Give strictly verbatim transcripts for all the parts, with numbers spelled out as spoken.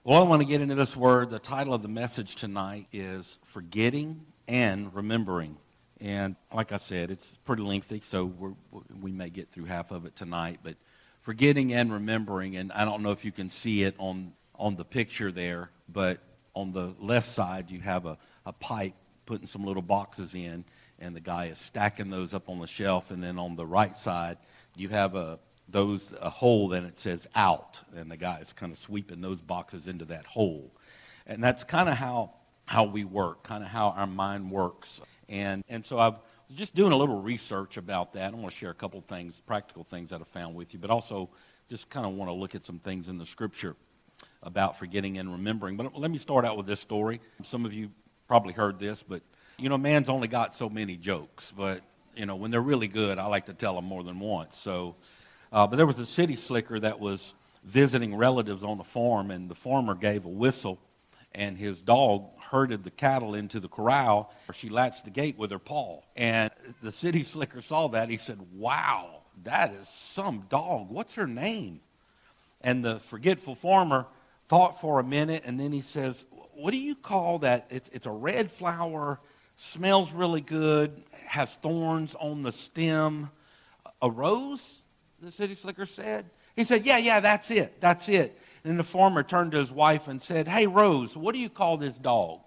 Well, I want to get into this word. The title of the message tonight is Forgetting and Remembering. And like I said, it's pretty lengthy, so we're, we may get through half of it tonight. But forgetting and remembering, and I don't know if you can see it on, on the picture there, but on the left side you have a, a pipe putting some little boxes in, and the guy is stacking those up on the shelf. And then on the right side you have a those a hole, and it says out, and the guy is kind of sweeping those boxes into that hole. And that's kind of how how we work, kind of how our mind works. And and so I was just doing a little research about that. I want to share a couple of things, practical things that I found with you, but also just kind of want to look at some things in the Scripture about forgetting and remembering. But let me start out with this story. Some of you probably heard this, but you know, man's only got so many jokes. But you know, when they're really good, I like to tell them more than once. So. Uh, but there was a city slicker that was visiting relatives on the farm, and the farmer gave a whistle, and his dog herded the cattle into the corral. She latched the gate with her paw, and the city slicker saw that. He said, "Wow, that is some dog. What's her name?" And the forgetful farmer thought for a minute, and then he says, "What do you call that? It's, it's a red flower, smells really good, has thorns on the stem. A rose?" The city slicker said. He said, yeah, yeah, that's it, that's it. And then the farmer turned to his wife and said, "Hey, Rose, what do you call this dog?"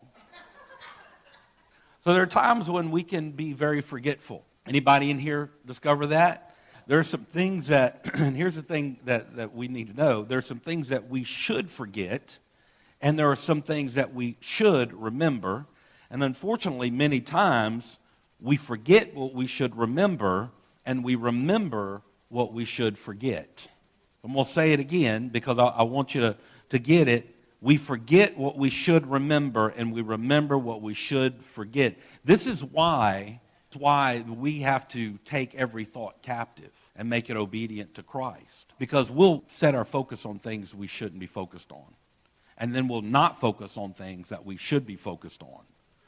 So there are times when we can be very forgetful. Anybody in here discover that? There are some things that, and here's the thing that, that we need to know, there are some things that we should forget, and there are some things that we should remember. And unfortunately, many times, we forget what we should remember, and we remember what we should forget. I'm going to say it again because I, I want you to, to get it. We forget what we should remember, and we remember what we should forget. This is why, why we have to take every thought captive and make it obedient to Christ. Because we'll set our focus on things we shouldn't be focused on. And then we'll not focus on things that we should be focused on.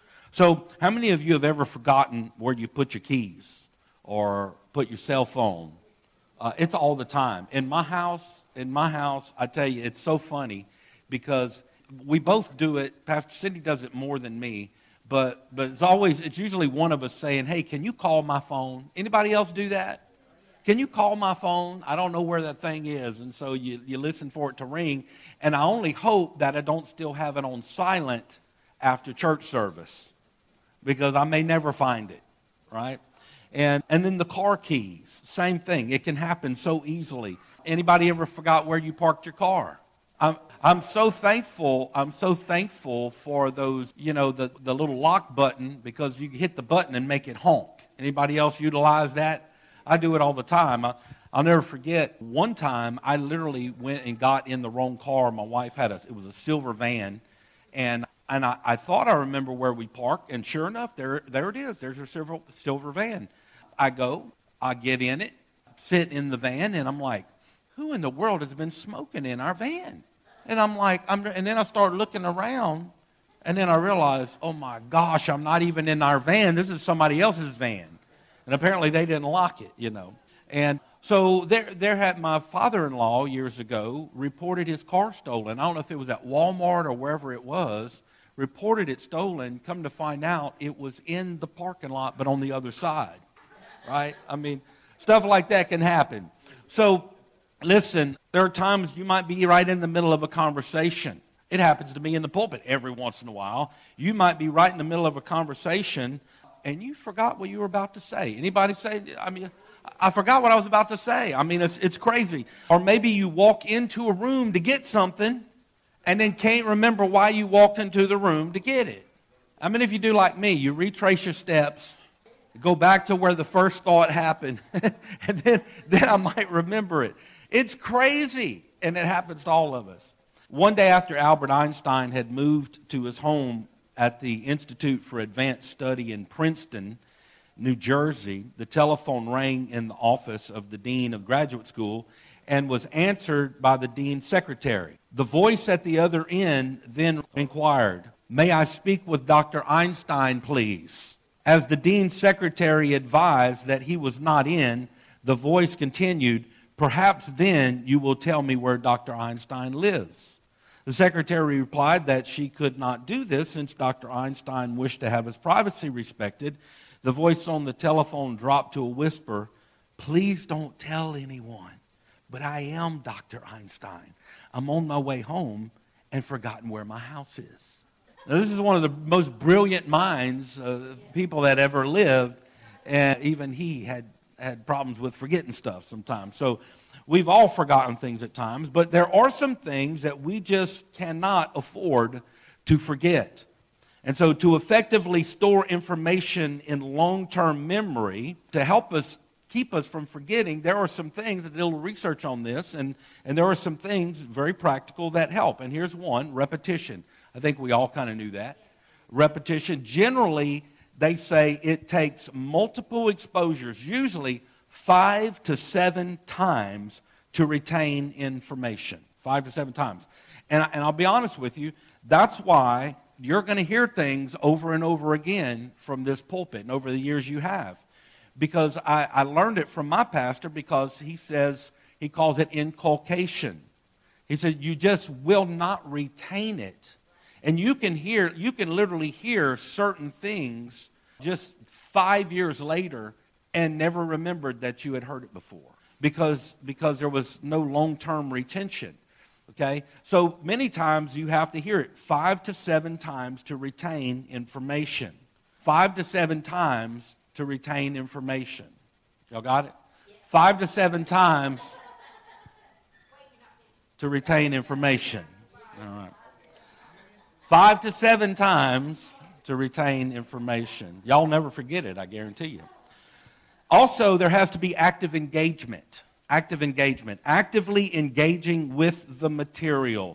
So how many of you have ever forgotten where you put your keys or put your cell phone? Uh, it's all the time. In my house, in my house, I tell you, it's so funny because we both do it. Pastor Cindy does it more than me, but but it's always, it's usually one of us saying, "Hey, can you call my phone?" Anybody else do that? Can you call my phone? I don't know where that thing is. And so you, you listen for it to ring, and I only hope that I don't still have it on silent after church service because I may never find it, right? And and then the car keys, same thing. It can happen so easily. Anybody ever forgot where you parked your car? I'm I'm so thankful. I'm so thankful for those, you know, the, the little lock button, because you hit the button and make it honk. Anybody else utilize that? I do it all the time. I, I'll never forget one time I literally went and got in the wrong car. My wife had a it was a silver van, and and I, I thought I remember where we parked, and sure enough, there there it is. There's a silver silver van. I go, I get in it, sit in the van, and I'm like, who in the world has been smoking in our van? And I'm like, I'm, and then I start looking around, and then I realize, oh my gosh, I'm not even in our van. This is somebody else's van. And apparently they didn't lock it, you know. And so there, there had my father-in-law years ago reported his car stolen. I don't know if it was at Walmart or wherever it was, reported it stolen. Come to find out, it was in the parking lot, but on the other side. Right? I mean, stuff like that can happen. So, listen, there are times you might be right in the middle of a conversation. It happens to me in the pulpit every once in a while. You might be right in the middle of a conversation, and you forgot what you were about to say. Anybody say, I mean, I forgot what I was about to say. I mean, it's, it's crazy. Or maybe you walk into a room to get something, and then can't remember why you walked into the room to get it. I mean, if you do like me, you retrace your steps, go back to where the first thought happened, and then, then I might remember it. It's crazy, and it happens to all of us. One day after Albert Einstein had moved to his home at the Institute for Advanced Study in Princeton, New Jersey, the telephone rang in the office of the dean of graduate school and was answered by the dean's secretary. The voice at the other end then inquired, "May I speak with Doctor Einstein, please?" As the dean's secretary advised that he was not in, the voice continued, "Perhaps then you will tell me where Doctor Einstein lives." The secretary replied that she could not do this since Doctor Einstein wished to have his privacy respected. The voice on the telephone dropped to a whisper, "Please don't tell anyone, but I am Doctor Einstein. I'm on my way home and forgotten where my house is." Now, this is one of the most brilliant minds, uh, people that ever lived, and even he had, had problems with forgetting stuff sometimes. So we've all forgotten things at times, but there are some things that we just cannot afford to forget. And so to effectively store information in long-term memory, to help us keep us from forgetting, there are some things, I did a little research on this, and, and there are some things very practical that help. And here's one, repetition. I think we all kind of knew that. Repetition, generally, they say it takes multiple exposures, usually five to seven times to retain information. Five to seven times. And, and I'll be honest with you, that's why you're going to hear things over and over again from this pulpit and over the years you have. Because I, I learned it from my pastor, because he says, he calls it inculcation. He said, you just will not retain it. And you can hear, you can literally hear certain things just five years later and never remembered that you had heard it before. Because, because there was no long-term retention. Okay? So many times you have to hear it five to seven times to retain information. Five to seven times to retain information. Y'all got it? Five to seven times to retain information. All right. Five to seven times to retain information. Y'all never forget it, I guarantee you. Also, there has to be active engagement. Active engagement. Actively engaging with the material.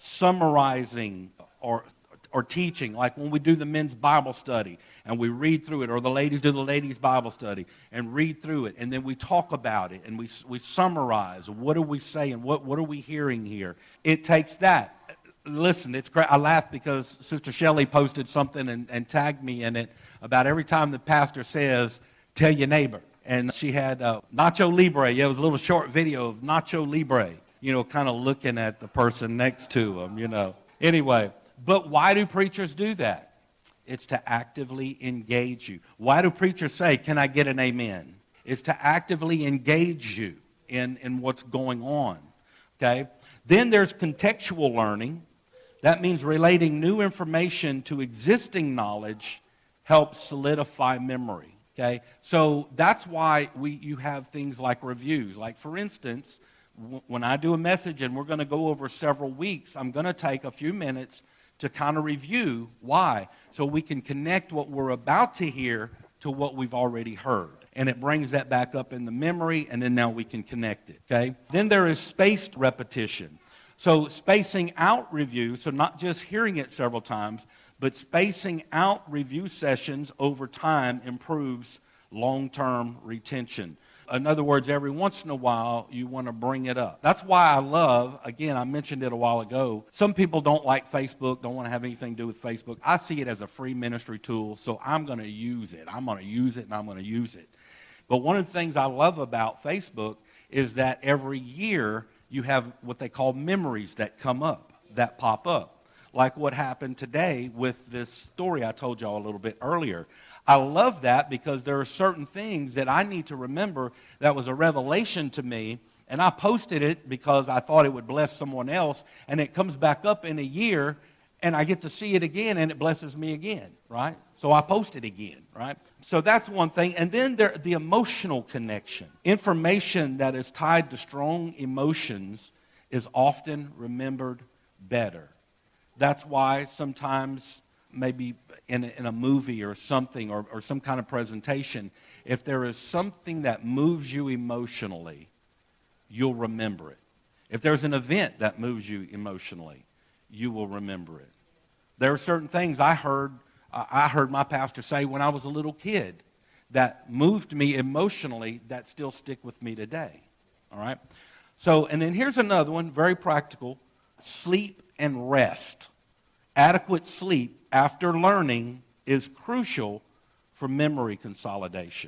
Summarizing or or teaching, like when we do the men's Bible study and we read through it, or the ladies do the ladies' Bible study and read through it, and then we talk about it and we we summarize. What are we saying? What what are we hearing here? It takes that. Listen, it's great. I laugh because Sister Shelley posted something and, and tagged me in it about every time the pastor says, "Tell your neighbor." And she had uh, Nacho Libre. Yeah, it was a little short video of Nacho Libre, you know, kind of looking at the person next to him, you know. Anyway. But why do preachers do that? It's to actively engage you. Why do preachers say, "Can I get an amen?" It's to actively engage you in, in what's going on. Okay? Then there's contextual learning. That means relating new information to existing knowledge helps solidify memory. Okay? So that's why we you have things like reviews. Like, for instance, w- when I do a message and we're going to go over several weeks, I'm going to take a few minutes to kind of review. Why? So we can connect what we're about to hear to what we've already heard. And it brings that back up in the memory, and then now we can connect it, okay? Then there is spaced repetition. So spacing out review, so not just hearing it several times, but spacing out review sessions over time improves long-term retention. In other words, every once in a while, you want to bring it up. That's why I love, again, I mentioned it a while ago, some people don't like Facebook, don't want to have anything to do with Facebook. I see it as a free ministry tool, so I'm going to use it. I'm going to use it, and I'm going to use it. But one of the things I love about Facebook is that every year you have what they call memories that come up, that pop up. Like what happened today with this story I told y'all a little bit earlier. I love that because there are certain things that I need to remember that was a revelation to me, and I posted it because I thought it would bless someone else, and it comes back up in a year, and I get to see it again, and it blesses me again, right? So I post it again, right? So that's one thing. And then there, the emotional connection. Information that is tied to strong emotions is often remembered better. That's why sometimes maybe in a, in a movie or something or, or some kind of presentation, if there is something that moves you emotionally, you'll remember it. If there's an event that moves you emotionally, you will remember it. There are certain things I heard I heard my pastor say when I was a little kid that moved me emotionally that still stick with me today. All right? So, and then here's another one, very practical. Sleep and rest. Adequate sleep after learning is crucial for memory consolidation.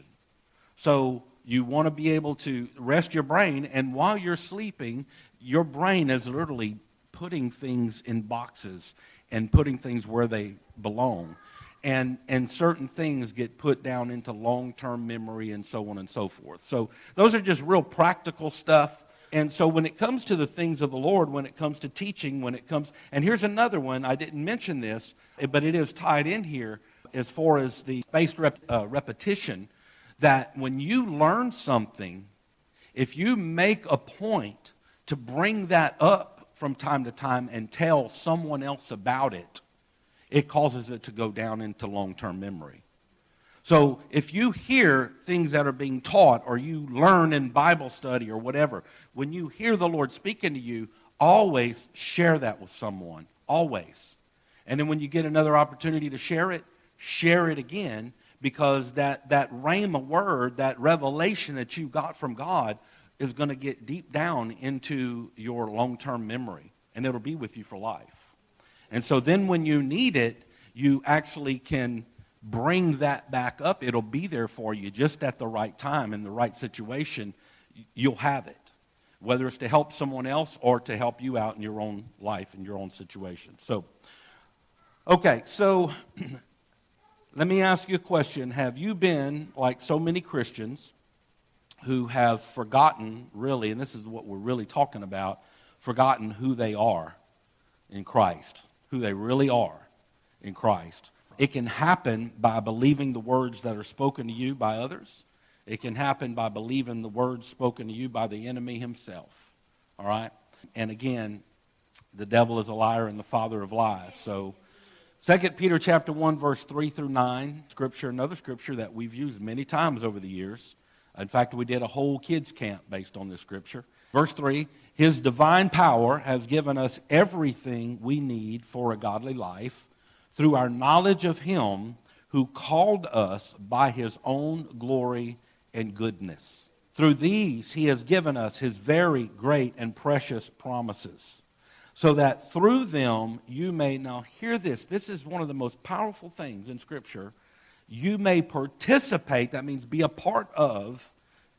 So you want to be able to rest your brain, and while you're sleeping, your brain is literally putting things in boxes and putting things where they belong. And, and certain things get put down into long-term memory and so on and so forth. So those are just real practical stuff. And so when it comes to the things of the Lord, when it comes to teaching, when it comes, and here's another one, I didn't mention this, but it is tied in here as far as the spaced rep, uh, repetition, that when you learn something, if you make a point to bring that up from time to time and tell someone else about it, it causes it to go down into long-term memory. So if you hear things that are being taught or you learn in Bible study or whatever, when you hear the Lord speaking to you, always share that with someone, always. And then when you get another opportunity to share it, share it again, because that, that rhema word, that revelation that you got from God is going to get deep down into your long-term memory, and it'll be with you for life. And so then when you need it, you actually can bring that back up. It'll be there for you just at the right time, in the right situation. You'll have it, whether it's to help someone else or to help you out in your own life, in your own situation. So, okay, so let me ask you a question. Have you been, like so many Christians, who have forgotten, really, and this is what we're really talking about, forgotten who they are in Christ, who they really are in Christ? It can happen by believing the words that are spoken to you by others. It can happen by believing the words spoken to you by the enemy himself, all right? And again, the devil is a liar and the father of lies. So Second Peter chapter one, verse three through nine, scripture, another scripture that we've used many times over the years. In fact, we did a whole kids camp based on this scripture. Verse three, his divine power has given us everything we need for a godly life through our knowledge of him who called us by his own glory and goodness. Through these, he has given us his very great and precious promises, so that through them you may, now hear this, this is one of the most powerful things in Scripture, you may participate, that means be a part of,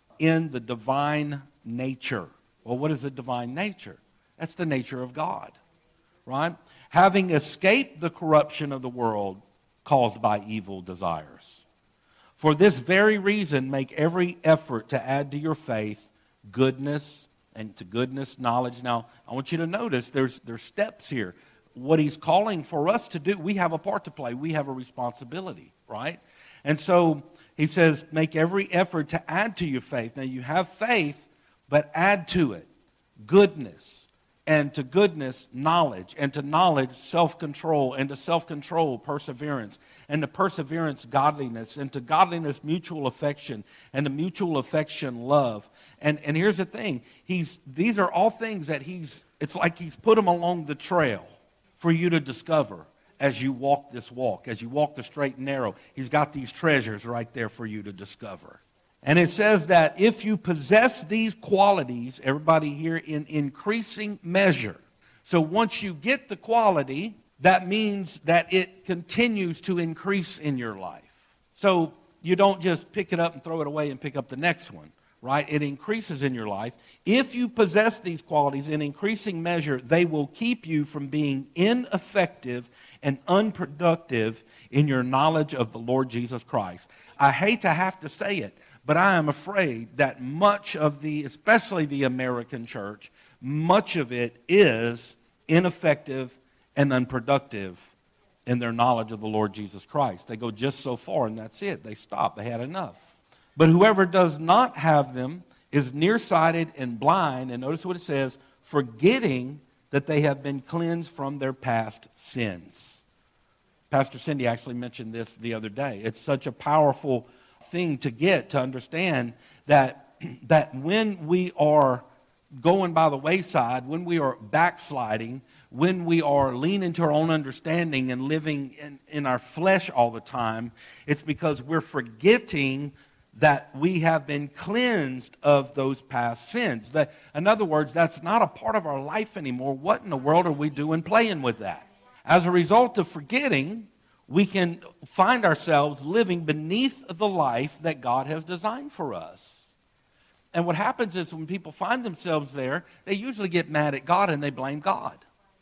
in the divine nature. Well, what is the divine nature? That's the nature of God, right? Having escaped the corruption of the world caused by evil desires. For this very reason, make every effort to add to your faith goodness, and to goodness, knowledge. Now, I want you to notice there's, there's steps here. What he's calling for us to do, we have a part to play. We have a responsibility, right? And so he says, make every effort to add to your faith. Now, you have faith, but add to it goodness. And to goodness, knowledge. And to knowledge, self-control. And to self-control, perseverance. And to perseverance, godliness. And to godliness, mutual affection. And to mutual affection, love. And, and here's the thing. He's, these are all things that he's, it's like he's put them along the trail for you to discover as you walk this walk. As you walk the straight and narrow. He's got these treasures right there for you to discover. And it says that if you possess these qualities, everybody here, in increasing measure. So once you get the quality, that means that it continues to increase in your life. So you don't just pick it up and throw it away and pick up the next one, right? It increases in your life. If you possess these qualities in increasing measure, they will keep you from being ineffective and unproductive in your knowledge of the Lord Jesus Christ. I hate to have to say it, but I am afraid that much of the, especially the American church, much of it is ineffective and unproductive in their knowledge of the Lord Jesus Christ. They go just so far and that's it. They stop. They had enough. But whoever does not have them is nearsighted and blind, and notice what it says, forgetting that they have been cleansed from their past sins. Pastor Cindy actually mentioned this the other day. It's such a powerful thing to get, to understand that, that when we are going by the wayside, when we are backsliding, when we are leaning to our own understanding and living in, in our flesh all the time, it's because we're forgetting that we have been cleansed of those past sins. That, in other words, that's not a part of our life anymore. What in the world are we doing playing with that? As a result of forgetting, we can find ourselves living beneath the life that God has designed for us. And what happens is when people find themselves there, they usually get mad at God and they blame God.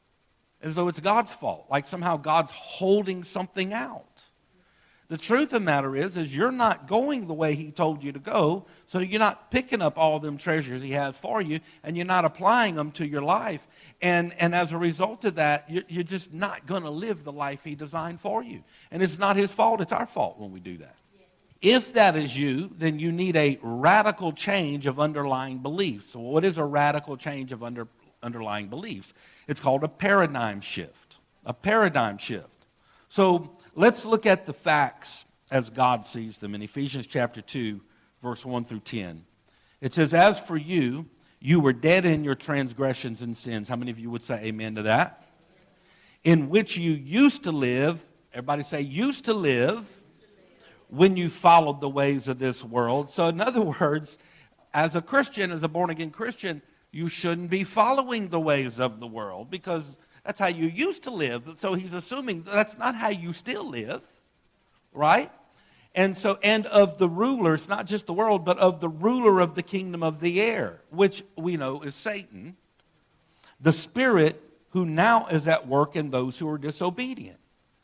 as though it's God's fault, like somehow God's holding something out. The truth of the matter is, is you're not going the way he told you to go, so you're not picking up all them treasures he has for you, and you're not applying them to your life. And, and as a result of that, you're, you're just not going to live the life he designed for you. And it's not his fault, it's our fault when we do that. If that is you, then you need a radical change of underlying beliefs. So what is a radical change of under, underlying beliefs? It's called a paradigm shift. A paradigm shift. So let's look at the facts as God sees them in Ephesians chapter two, verse one through ten. It says, as for you, you were dead in your transgressions and sins. How many of you would say amen to that? In which you used to live, everybody say used to live, when you followed the ways of this world. So in other words, as a Christian, as a born-again Christian, you shouldn't be following the ways of the world because that's how you used to live. So he's assuming that's not how you still live, right? And so, and of the ruler, it's not just the world, but of the ruler of the kingdom of the air, which we know is Satan, the spirit who now is at work in those who are disobedient.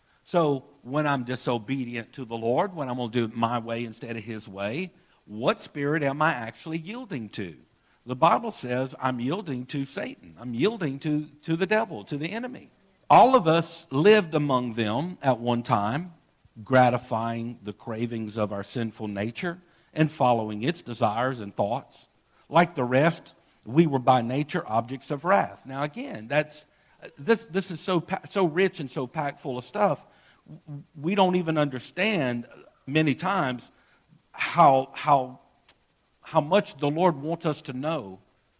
So when I'm disobedient to the Lord, when I'm going to do it my way instead of his way, what spirit am I actually yielding to? The Bible says I'm yielding to Satan. I'm yielding to, to the devil, to the enemy. All of us lived among them at one time, gratifying the cravings of our sinful nature and following its desires and thoughts. Like the rest, we were by nature objects of wrath. Now again, that's this this is so so rich and so packed full of stuff. We don't even understand many times how how how much the Lord wants us to know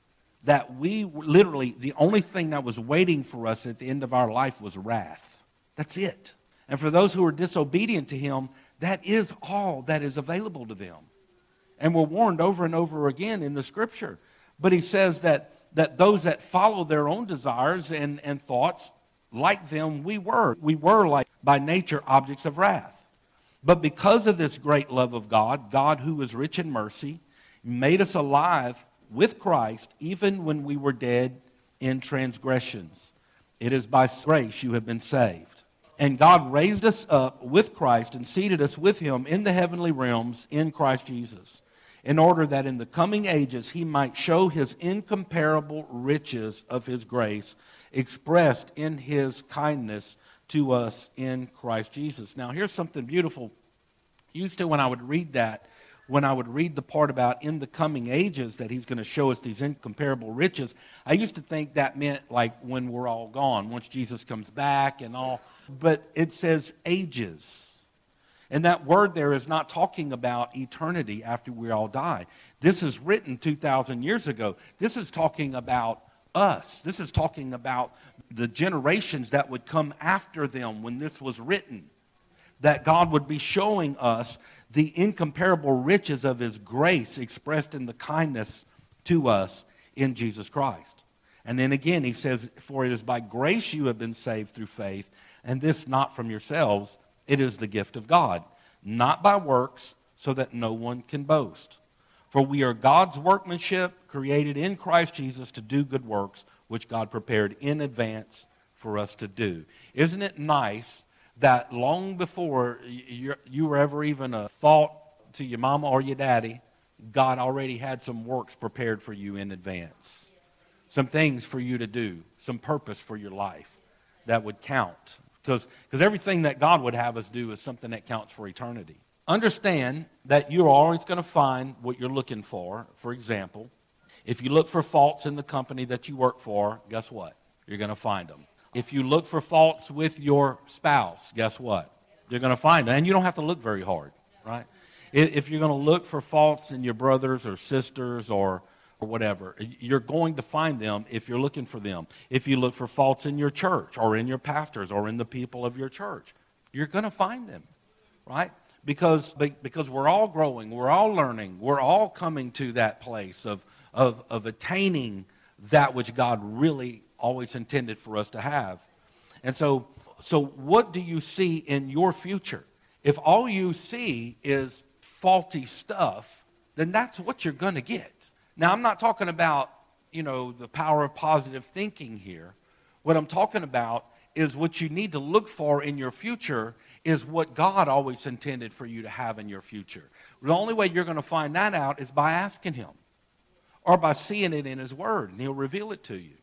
that we literally, the only thing that was waiting for us at the end of our life was wrath. That's it. And for those who are disobedient to him, that is all that is available to them. And we're warned over and over again in the scripture. But he says that, that those that follow their own desires and, and thoughts, like them we were. We were like by nature objects of wrath. But because of this great love of God, God who is rich in mercy, made us alive with Christ even when we were dead in transgressions. It is by grace you have been saved. And God raised us up with Christ and seated us with him in the heavenly realms in Christ Jesus, in order that in the coming ages he might show his incomparable riches of his grace expressed in his kindness to us in Christ Jesus. Now here's something beautiful. Used to when I would read that, when I would read the part about in the coming ages that he's going to show us these incomparable riches, I used to think that meant like when we're all gone, once Jesus comes back and all. But it says ages. And that word there is not talking about eternity after we all die. This is written two thousand years ago. This is talking about us. This is talking about the generations that would come after them when this was written. That God would be showing us the incomparable riches of his grace expressed in the kindness to us in Jesus Christ. And then again he says, for it is by grace you have been saved through faith, and this not from yourselves, it is the gift of God, not by works, so that no one can boast. For we are God's workmanship, created in Christ Jesus to do good works, which God prepared in advance for us to do. Isn't it nice that long before you, you were ever even a thought to your mama or your daddy, God already had some works prepared for you in advance. Some things for you to do, some purpose for your life that would count. Because because everything that God would have us do is something that counts for eternity. Understand that you're always going to find what you're looking for. For example, if you look for faults in the company that you work for, guess what? You're going to find them. If you look for faults with your spouse, guess what? You're going to find them. And you don't have to look very hard, right? If you're going to look for faults in your brothers or sisters or, or whatever, you're going to find them if you're looking for them. If you look for faults in your church or in your pastors or in the people of your church, you're going to find them, right? Because, because we're all growing, we're all learning, we're all coming to that place of, of, of attaining that which God really always intended for us to have. And so, so what do you see in your future? If all you see is faulty stuff, then that's what you're going to get. Now, I'm not talking about, you know, the power of positive thinking here. What I'm talking about is what you need to look for in your future is what God always intended for you to have in your future. The only way you're going to find that out is by asking him or by seeing it in his word, and he'll reveal it to you.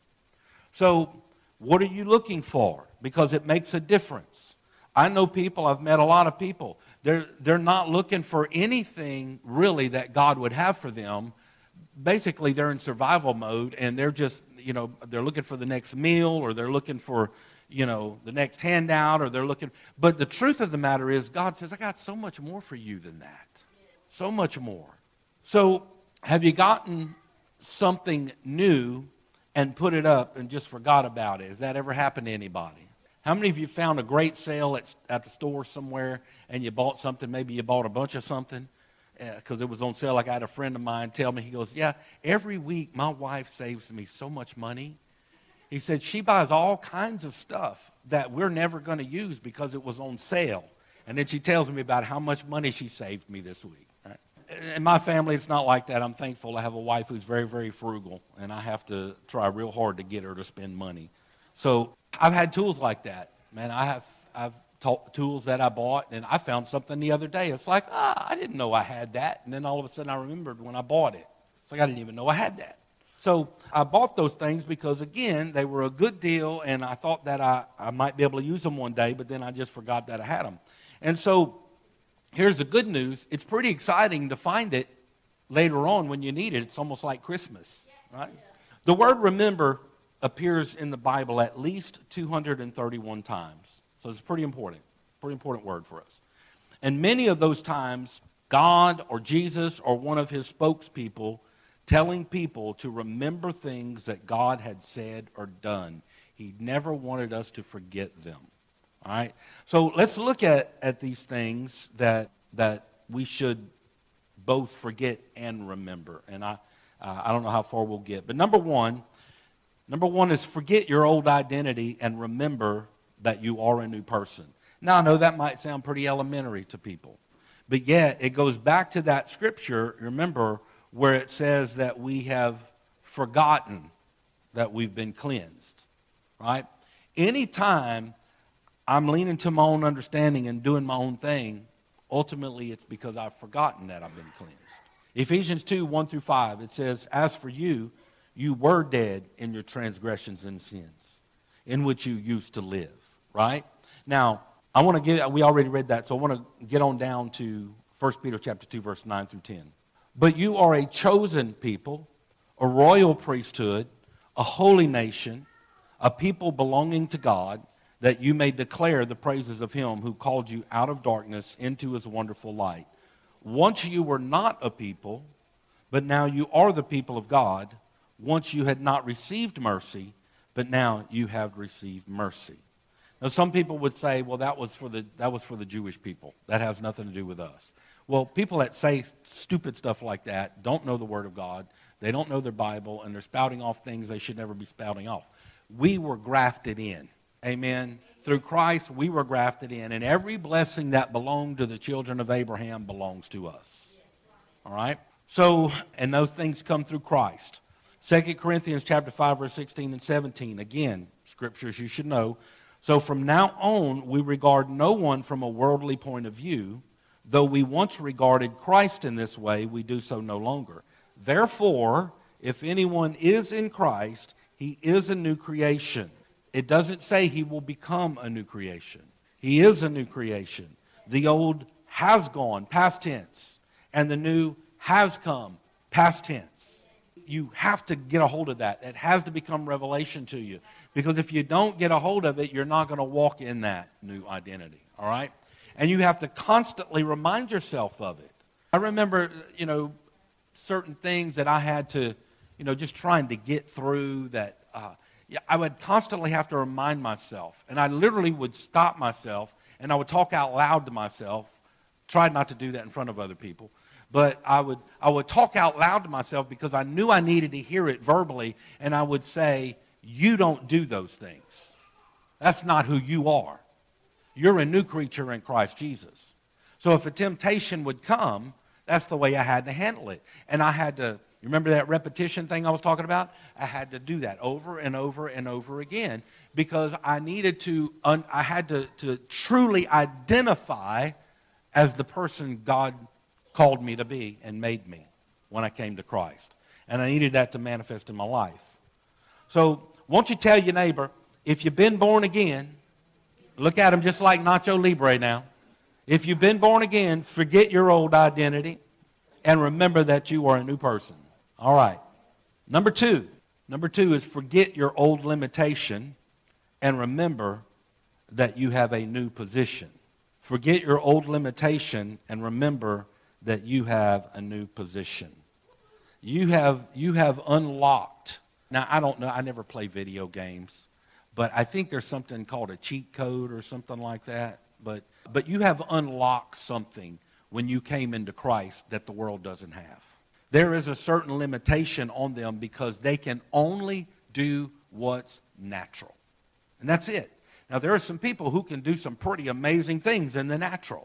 So what are you looking for? Because it makes a difference. I know people, I've met a lot of people, they're, they're not looking for anything really that God would have for them. Basically, they're in survival mode, and they're just, you know, they're looking for the next meal, or they're looking for, you know, the next handout, or they're looking. But the truth of the matter is, God says, I got so much more for you than that. So much more. So have you gotten something new and put it up and just forgot about it? Has that ever happened to anybody? How many of you found a great sale at, at the store somewhere and you bought something? Maybe you bought a bunch of something because uh, it was on sale. Like I had a friend of mine tell me, he goes, yeah, every week my wife saves me so much money. He said she buys all kinds of stuff that we're never going to use because it was on sale. And then she tells me about how much money she saved me this week. Right? In my family, it's not like that. I'm thankful to have a wife who's very, very frugal, and I have to try real hard to get her to spend money. So I've had tools like that. Man, I have I've taught tools that I bought, and I found something the other day. It's like, ah, I didn't know I had that. And then all of a sudden I remembered when I bought it. It's like I didn't even know I had that. So I bought those things because, again, they were a good deal, and I thought that I, I might be able to use them one day, but then I just forgot that I had them. And so here's the good news. It's pretty exciting to find it later on when you need it. It's almost like Christmas, right? The word remember appears in the Bible at least two hundred thirty-one times. So it's pretty important, pretty important word for us. And many of those times, God or Jesus or one of his spokespeople telling people to remember things that God had said or done. He never wanted us to forget them. All right? So let's look at, at these things that that we should both forget and remember. And I uh, I don't know how far we'll get. But number one, number one is forget your old identity and remember that you are a new person. Now, I know that might sound pretty elementary to people. But yet, it goes back to that scripture, remember, where it says that we have forgotten that we've been cleansed, right? Anytime I'm leaning to my own understanding and doing my own thing, ultimately it's because I've forgotten that I've been cleansed. Ephesians two, one through five, it says, as for you, you were dead in your transgressions and sins, in which you used to live, right? Now, I want to get, we already read that, so I want to get on down to First Peter chapter two, verse nine through ten. But you are a chosen people, a royal priesthood, a holy nation, a people belonging to God, that you may declare the praises of him who called you out of darkness into his wonderful light. Once you were not a people, but now you are the people of God. Once you had not received mercy, but now you have received mercy. Now, some people would say, well, that was for the that was for the Jewish people. That has nothing to do with us. Well, people that say stupid stuff like that don't know the Word of God. They don't know their Bible, and they're spouting off things they should never be spouting off. We were grafted in. Amen. Through Christ, we were grafted in, and every blessing that belonged to the children of Abraham belongs to us. All right? So, and those things come through Christ. Second Corinthians chapter five, verse sixteen and seventeen. Again, scriptures you should know. So from now on, we regard no one from a worldly point of view. Though we once regarded Christ in this way, we do so no longer. Therefore, if anyone is in Christ, he is a new creation. It doesn't say he will become a new creation. He is a new creation. The old has gone, past tense, and the new has come, past tense. You have to get a hold of that. It has to become revelation to you. Because if you don't get a hold of it, you're not going to walk in that new identity, all right? And you have to constantly remind yourself of it. I remember, you know, certain things that I had to, you know, just trying to get through that uh, yeah, I would constantly have to remind myself. And I literally would stop myself, and I would talk out loud to myself. Tried not to do that in front of other people. But I would I would talk out loud to myself because I knew I needed to hear it verbally, and I would say, you don't do those things. That's not who you are. You're a new creature in Christ Jesus. So if a temptation would come, that's the way I had to handle it. And I had to You remember that repetition thing I was talking about? I had to do that over and over and over again because I needed to, un, I had to, to truly identify as the person God called me to be and made me when I came to Christ. And I needed that to manifest in my life. So, won't you tell your neighbor, if you've been born again, look at him just like Nacho Libre now. If you've been born again, forget your old identity and remember that you are a new person. All right. Number two. Number two is forget your old limitation and remember that you have a new position. Forget your old limitation and remember that you have a new position. You have, you have unlocked. Now, I don't know. I never play video games. But I think there's something called a cheat code or something like that. But, but you have unlocked something when you came into Christ that the world doesn't have. There is a certain limitation on them because they can only do what's natural. And that's it. Now, there are some people who can do some pretty amazing things in the natural.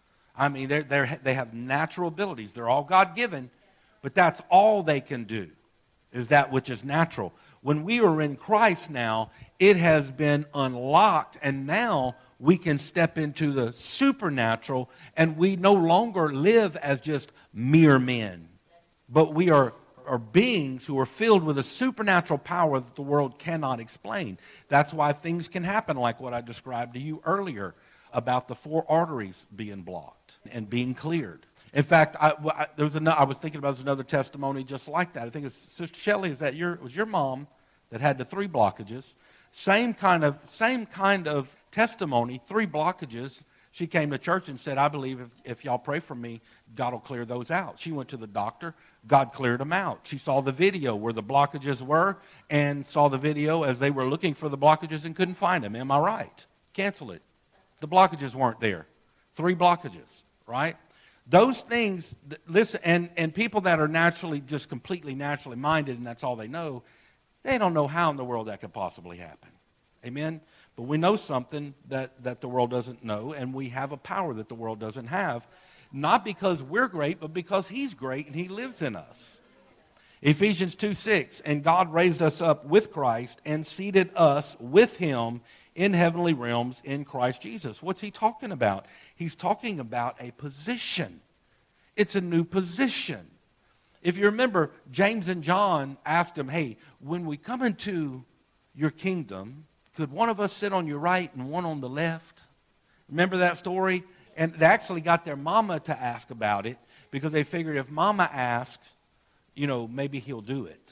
I mean, they're, they're, they have natural abilities. They're all God-given. But that's all they can do, is that which is natural. When we are in Christ now, it has been unlocked, and now we can step into the supernatural, and we no longer live as just mere men, but we are, are beings who are filled with a supernatural power that the world cannot explain. That's why things can happen like what I described to you earlier about the four arteries being blocked and being cleared. In fact, I, I, there was another, I was thinking about another testimony just like that. I think it's Sister Shelley. Is that your? It was your mom that had the three blockages. Same kind of same kind of testimony. Three blockages. She came to church and said, "I believe if, if y'all pray for me, God will clear those out." She went to the doctor. God cleared them out. She saw the video where the blockages were and saw the video as they were looking for the blockages and couldn't find them. Am I right? Cancel it. The blockages weren't there. Three blockages, right? Those things, listen, and, and people that are naturally, just completely naturally minded, and that's all they know, they don't know how in the world that could possibly happen. Amen? But we know something that, that the world doesn't know, and we have a power that the world doesn't have, not because we're great, but because He's great and He lives in us. Ephesians two six, and God raised us up with Christ and seated us with Him in heavenly realms in Christ Jesus. What's he talking about? He's talking about a position. It's a new position. If you remember, James and John asked him, hey, when we come into your kingdom, could one of us sit on your right and one on the left? Remember that story? And they actually got their mama to ask about it because they figured if mama asks, you know, maybe he'll do it.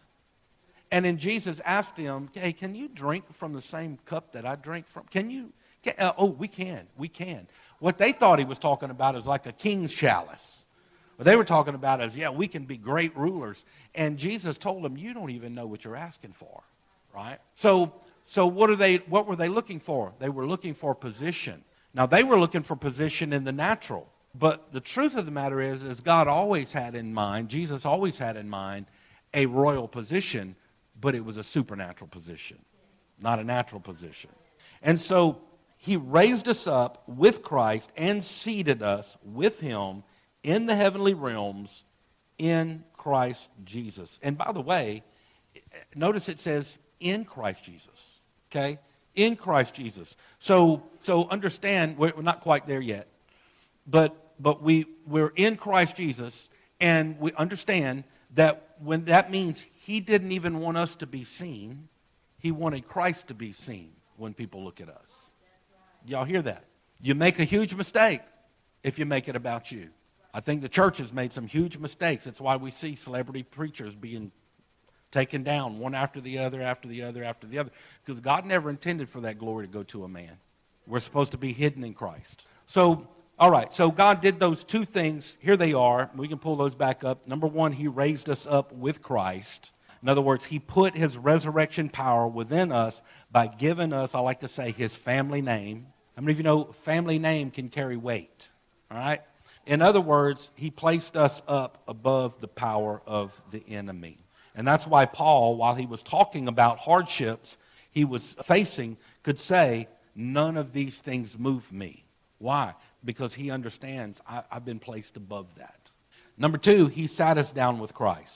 And then Jesus asked them, hey, can you drink from the same cup that I drink from? Can you? Can, uh, oh, we can. We can. What they thought he was talking about is like a king's chalice. What they were talking about is, yeah, we can be great rulers. And Jesus told them, you don't even know what you're asking for, right? So, so what are they? What were they looking for? They were looking for position. Now, they were looking for position in the natural. But the truth of the matter is, is God always had in mind, Jesus always had in mind, a royal position, but it was a supernatural position, not a natural position. And so he raised us up with Christ and seated us with him in the heavenly realms in Christ Jesus. And by the way, notice it says in Christ Jesus, okay? In Christ Jesus. So so understand, we're not quite there yet, but but we, we're in Christ Jesus, and we understand that when that means he didn't even want us to be seen, he wanted Christ to be seen when people look at us. Y'all hear that? You make a huge mistake if you make it about you. I think the church has made some huge mistakes. That's why we see celebrity preachers being taken down one after the other, after the other, after the other. Because God never intended for that glory to go to a man. We're supposed to be hidden in Christ. So, all right, so God did those two things. Here they are. We can pull those back up. Number one, he raised us up with Christ. In other words, he put his resurrection power within us by giving us, I like to say, his family name. How many of you know family name can carry weight? All right? In other words, he placed us up above the power of the enemy. And that's why Paul, while he was talking about hardships he was facing, could say, none of these things move me. Why? Because he understands I, I've been placed above that. Number two, he sat us down with Christ.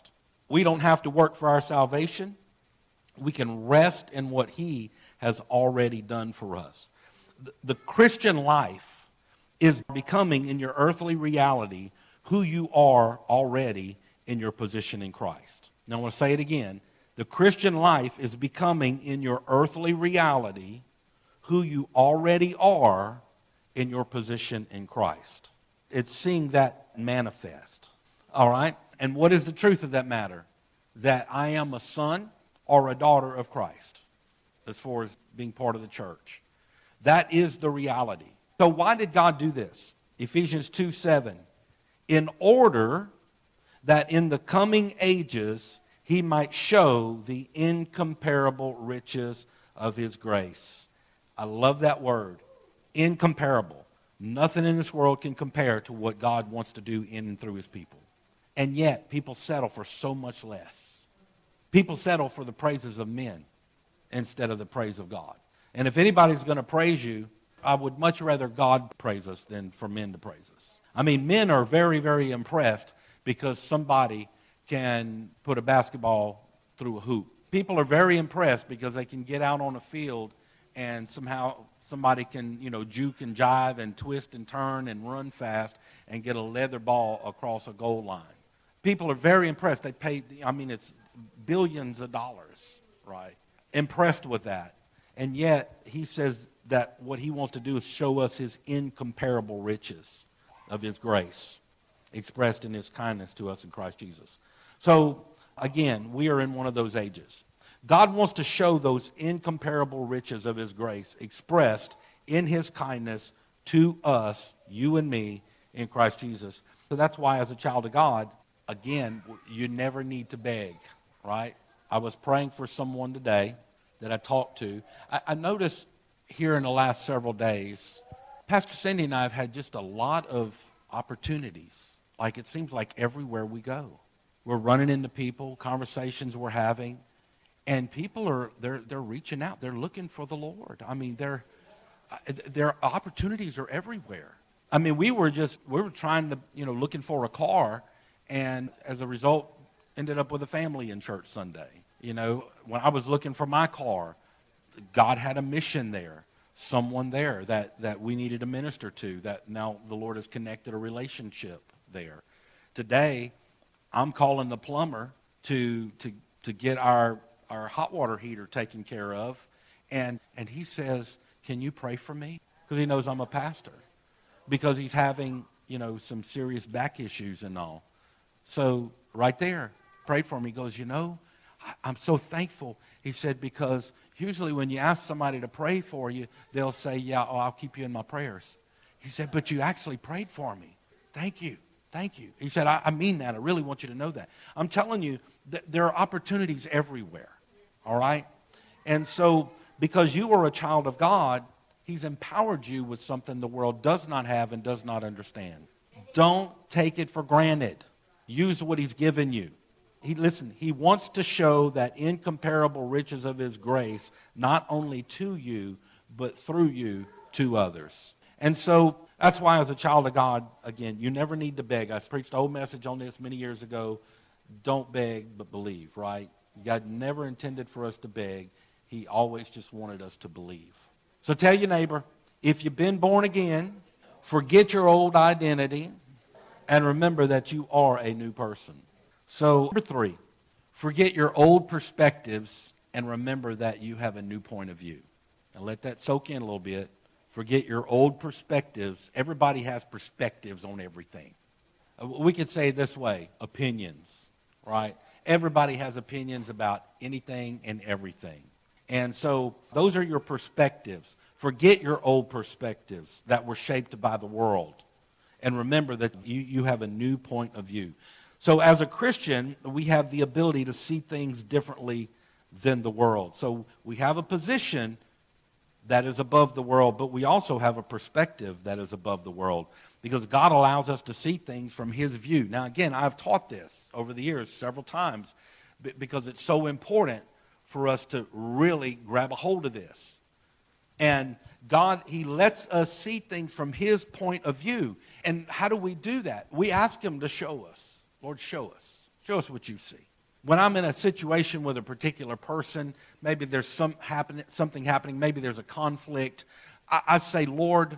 We don't have to work for our salvation. We can rest in what he has already done for us. The, the Christian life is becoming in your earthly reality who you are already in your position in Christ. Now I want to say it again. The Christian life is becoming in your earthly reality who you already are in your position in Christ. It's seeing that manifest. All right? And what is the truth of that matter? That I am a son or a daughter of Christ as far as being part of the church. That is the reality. So why did God do this? Ephesians two seven. In order that in the coming ages he might show the incomparable riches of his grace. I love that word, incomparable. Nothing in this world can compare to what God wants to do in and through his people. And yet, people settle for so much less. People settle for the praises of men instead of the praise of God. And if anybody's going to praise you, I would much rather God praise us than for men to praise us. I mean, men are very, very impressed because somebody can put a basketball through a hoop. People are very impressed because they can get out on a field and somehow somebody can, you know, juke and jive and twist and turn and run fast and get a leather ball across a goal line. People are very impressed. They pay, I mean, it's billions of dollars, right? Impressed with that. And yet, he says that what he wants to do is show us his incomparable riches of his grace, expressed in his kindness to us in Christ Jesus. So, again, we are in one of those ages. God wants to show those incomparable riches of his grace expressed in his kindness to us, you and me, in Christ Jesus. So that's why as a child of God, again, you never need to beg, right? I was praying for someone today that I talked to. I, I noticed here in the last several days, Pastor Cindy and I have had just a lot of opportunities. Like it seems like everywhere we go. We're running into people, conversations we're having, and people are, they're they're reaching out. They're looking for the Lord. I mean, they're, their opportunities are everywhere. I mean, we were just, we were trying to, you know, looking for a car, and as a result, ended up with a family in church Sunday. You know, when I was looking for my car, God had a mission there, someone there that, that we needed to minister to, that now the Lord has connected a relationship there. Today, I'm calling the plumber to to to get our, our hot water heater taken care of, and, and he says, can you pray for me? Because he knows I'm a pastor, because he's having, you know, some serious back issues and all. So right there, prayed for me. He goes, you know, I'm so thankful. He said, because usually when you ask somebody to pray for you, they'll say, yeah, oh, I'll keep you in my prayers. He said, but you actually prayed for me. Thank you. Thank you. He said, I, I mean that. I really want you to know that. I'm telling you that there are opportunities everywhere. All right? And so because you are a child of God, he's empowered you with something the world does not have and does not understand. Don't take it for granted. Use what he's given you. He, listen, he wants to show that incomparable riches of his grace, not only to you, but through you to others. And so that's why as a child of God, again, you never need to beg. I preached a whole message on this many years ago. Don't beg, but believe, right? God never intended for us to beg. He always just wanted us to believe. So tell your neighbor, if you've been born again, forget your old identity and remember that you are a new person. So, number three, forget your old perspectives and remember that you have a new point of view. Now let that soak in a little bit. Forget your old perspectives. Everybody has perspectives on everything. We could say it this way, opinions, right? Everybody has opinions about anything and everything. And so those are your perspectives. Forget your old perspectives that were shaped by the world. And remember that you, you have a new point of view. So as a Christian, we have the ability to see things differently than the world. So we have a position that is above the world, but we also have a perspective that is above the world because God allows us to see things from his view. Now, again, I've taught this over the years several times because it's so important for us to really grab a hold of this. And God, he lets us see things from his point of view. And how do we do that? We ask him to show us. Lord, show us. Show us what you see. When I'm in a situation with a particular person, maybe there's some happen, something happening, maybe there's a conflict, I, I say, Lord,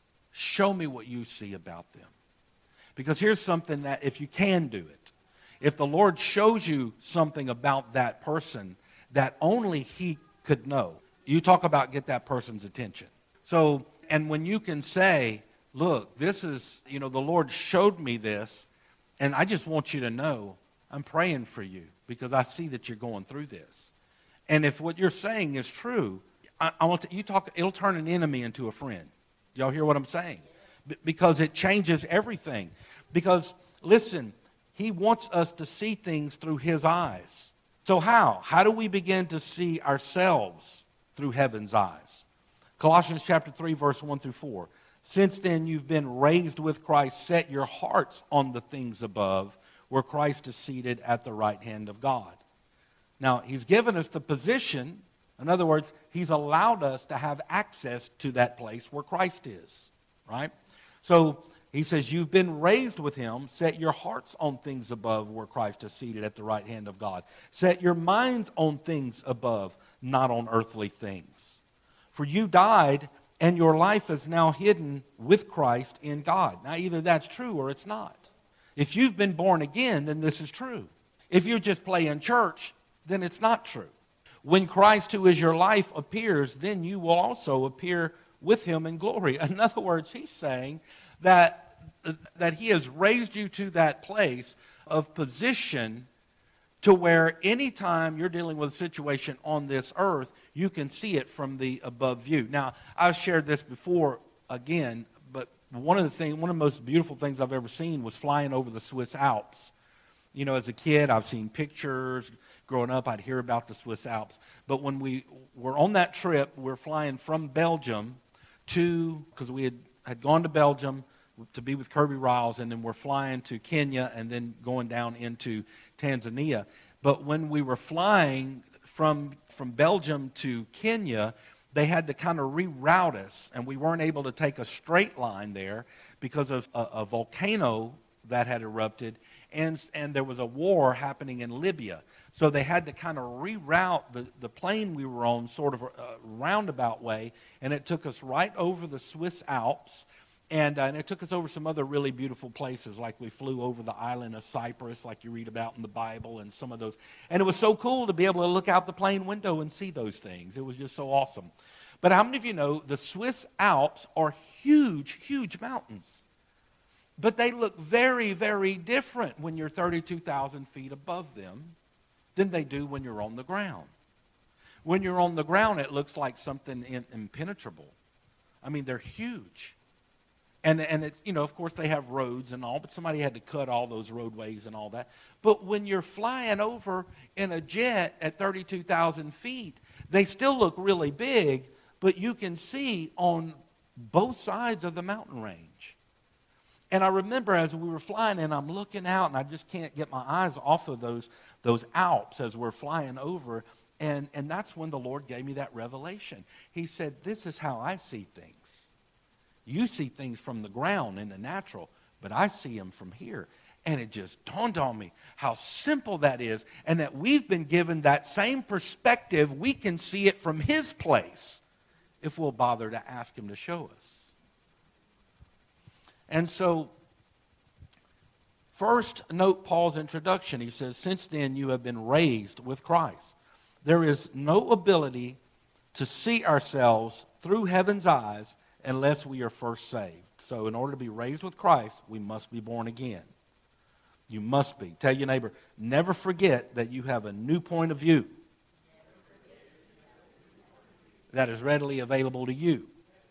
show me what you see about them. Because here's something that if you can do it, if the Lord shows you something about that person that only He could know, you talk about get that person's attention. So, and when you can say, look, this is, you know, the Lord showed me this, and I just want you to know I'm praying for you because I see that you're going through this. And if what you're saying is true, I, I want to, you talk, it'll turn an enemy into a friend. Y'all hear what I'm saying? B- because it changes everything. Because, listen, He wants us to see things through His eyes. So how? How do we begin to see ourselves through heaven's eyes? Colossians chapter three, verse one through four. Since then you've been raised with Christ, set your hearts on the things above, where Christ is seated at the right hand of God. Now, He's given us the position. In other words, He's allowed us to have access to that place where Christ is, right? So He says, you've been raised with Him. Set your hearts on things above where Christ is seated at the right hand of God. Set your minds on things above, not on earthly things. For you died, and your life is now hidden with Christ in God. Now, either that's true or it's not. If you've been born again, then this is true. If you just play in church, then it's not true. When Christ, who is your life, appears, then you will also appear with Him in glory. In other words, He's saying that, that He has raised you to that place of position to where anytime you're dealing with a situation on this earth, you can see it from the above view. Now, I've shared this before again, but one of the things, one of the most beautiful things I've ever seen was flying over the Swiss Alps. You know, as a kid, I've seen pictures. Growing up, I'd hear about the Swiss Alps. But when we were on that trip, we were flying from Belgium to, because we had, had gone to Belgium to be with Kirby Riles, and then we're flying to Kenya and then going down into Tanzania. But when we were flying from, from Belgium to Kenya, they had to kind of reroute us, and we weren't able to take a straight line there because of a, a volcano that had erupted, and, and there was a war happening in Libya. So they had to kind of reroute the, the plane we were on sort of a, a roundabout way, and it took us right over the Swiss Alps. And, uh, and it took us over some other really beautiful places, like we flew over the island of Cyprus, like you read about in the Bible, and some of those. And it was so cool to be able to look out the plane window and see those things. It was just so awesome. But how many of you know the Swiss Alps are huge, huge mountains? But they look very, very different when you're thirty-two thousand feet above them than they do when you're on the ground. When you're on the ground, it looks like something in, impenetrable. I mean, they're huge. And, and it's, you know, of course they have roads and all, but somebody had to cut all those roadways and all that. But when you're flying over in a jet at thirty-two thousand feet, they still look really big, but you can see on both sides of the mountain range. And I remember as we were flying and I'm looking out and I just can't get my eyes off of those, those Alps as we're flying over. And, and that's when the Lord gave me that revelation. He said, this is how I see things. You see things from the ground in the natural, but I see them from here. And it just dawned on me how simple that is, and that we've been given that same perspective. We can see it from His place if we'll bother to ask Him to show us. And so, first, note Paul's introduction. He says, since then you have been raised with Christ. There is no ability to see ourselves through heaven's eyes unless we are first saved. So in order to be raised with Christ, we must be born again. You must be. Tell your neighbor, never forget that you have a new point of view that is readily available to you.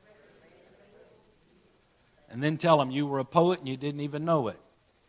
And then tell them you were a poet and you didn't even know it.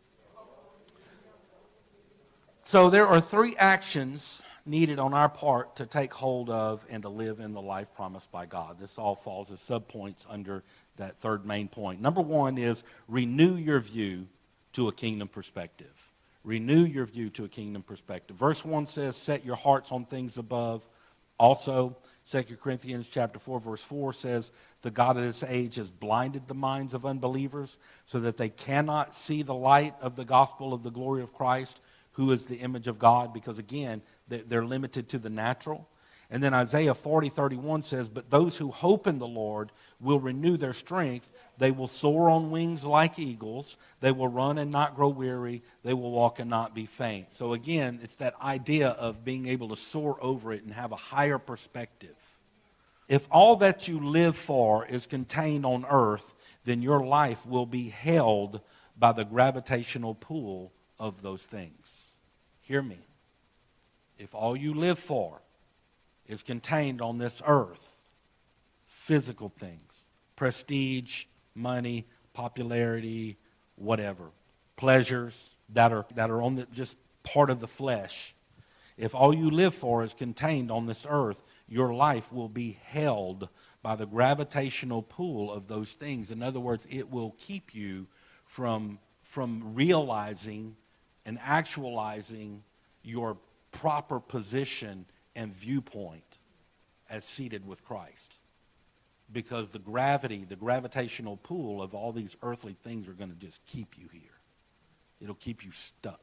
So there are three actions needed on our part to take hold of and to live in the life promised by God. This all falls as subpoints under that third main point. Number one is renew your view to a kingdom perspective. Renew your view to a kingdom perspective. Verse one says, set your hearts on things above. Also, Second Corinthians chapter four, verse four says, the God of this age has blinded the minds of unbelievers so that they cannot see the light of the gospel of the glory of Christ, who is the image of God, because again, they're limited to the natural. And then Isaiah forty thirty-one says, but those who hope in the Lord will renew their strength. They will soar on wings like eagles. They will run and not grow weary. They will walk and not be faint. So again, it's that idea of being able to soar over it and have a higher perspective. If all that you live for is contained on earth, then your life will be held by the gravitational pull of those things. Hear me. If all you live for is contained on this earth, physical things, prestige, money, popularity, whatever, pleasures that are that are on the, just part of the flesh. If all you live for is contained on this earth, your life will be held by the gravitational pull of those things. In other words, it will keep you from, from realizing and actualizing your proper position and viewpoint as seated with Christ. Because the gravity, the gravitational pull of all these earthly things are going to just keep you here. It'll keep you stuck.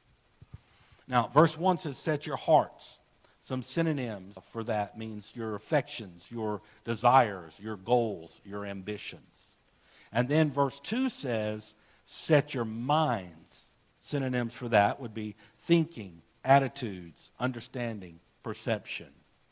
Now, verse one says, set your hearts. Some synonyms for that means your affections, your desires, your goals, your ambitions. And then verse two says, set your minds. Synonyms for that would be thinking, attitudes, understanding, perception.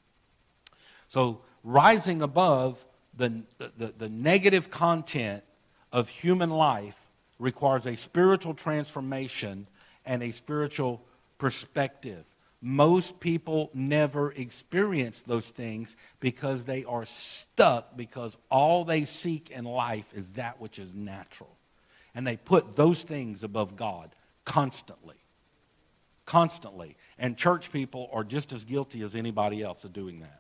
So rising above the, the, the negative content of human life requires a spiritual transformation and a spiritual perspective. Most people never experience those things because they are stuck, because all they seek in life is that which is natural. And they put those things above God constantly. Constantly. And church people are just as guilty as anybody else of doing that.